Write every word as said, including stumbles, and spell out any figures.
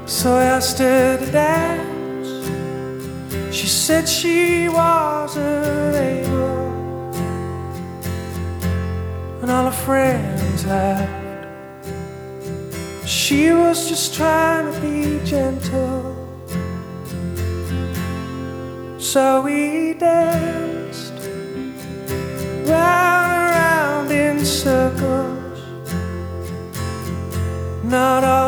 So I asked her to dance. She said she wasn't able, and all her friends laughed. She was just trying to be gentle. So we danced